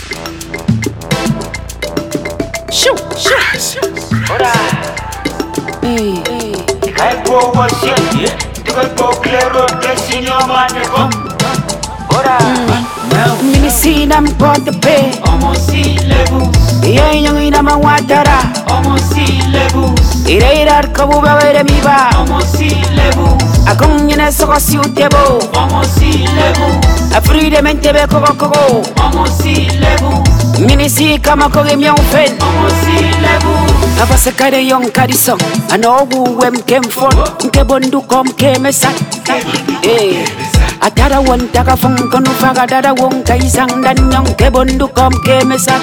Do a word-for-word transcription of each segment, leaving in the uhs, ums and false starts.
Shoo, shoo. Ora. Hey. Kai go wasie. Tuko go clear the senior man come. Ora. Mini sina mpote pe. Almost sea levels. Iye yung ina mawatara. Almost sea levels. Ire irar kabu bawere miba. Almost sea levels. Akong yine soko si utebo. Almost sea levels. Afri de mente be koko koko. Almost sea levels. Mini si kama koge mi fen. Almost sea levels. Abase kare yon kadiso. Ano wu wem kem fon. Nke bondu kom kemesat. Eh. Atara won taka fong konu faga dada won kaisang dan nyong ke bondu kom kemesat.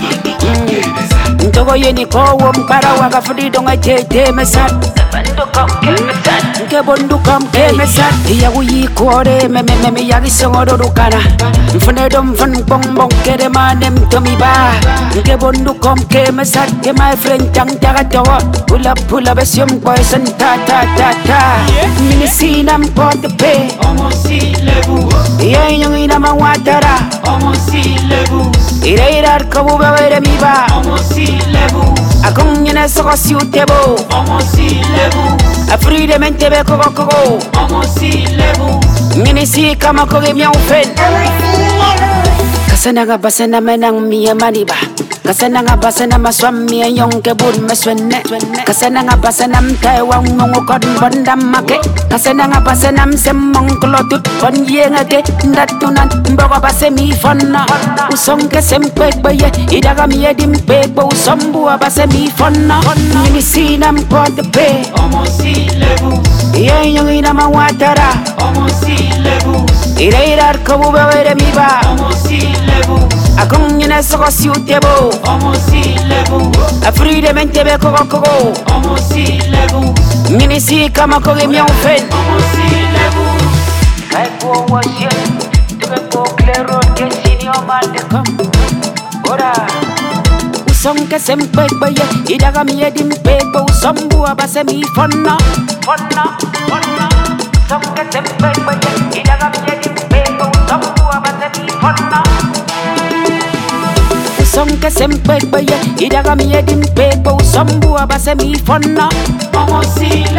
Ntogo yeni ko wom para waga fudi donga tete mesat. Bondu kom kemesat. Nke bondu kom kemesat. Iya wuyi kore me me me me yagi songodo dukana. Mfune dom fun bong bong kere manem tomi ba. Nke bondu kom kemesat. Ke my friend tang taga tawa. Pull up pull up esyom poison ta ta ta ta. Mini sinam pot pe. Almost sea levels. Iya yung ina mawatara. Almost sea levels. Ire irar kabu bawere miba. Almost sea levels. Akong yine soko si utebo. Almost sea levels. Afri de mente be koko koko. Almost sea levels. Mini si kama koge mi fen. Kasana nga basana menang miya maniba. Kasana nga basana maswam miya yung kebun meswene. Kasana nga basana mtay wang mungu kod mbondam make. Kasana nga basana msemong klotut kon yengate. Ndatunan mbogo base mi fonna. Usong ke sempek baye. Idaga miya dimpek bo usombu base mi fonna. Mini sina mpote pe. Almost sea levels. Iye yung ina mawatara. Almost sea levels. Ire irar kabu bawere miba. Almost sea levels. Akong yine soko si utebo. Almost sea levels. Afri de mente be koko koko. Almost sea levels. Mini si kama koge mi fen. Almost sea levels. Kai go wasie. Tuko go clear the senior man come. Ora. Usong ke sempek baye. Idaga miye dimpek bo usombu abase mi fonna. Fonna, fonna. Usong ke sempek baye. Idaga miye dimpek bo usombu abase mi fonna. Usong ke sempek baye. Idaga miye dimpek bo usombu abase mi fonna. Almost sea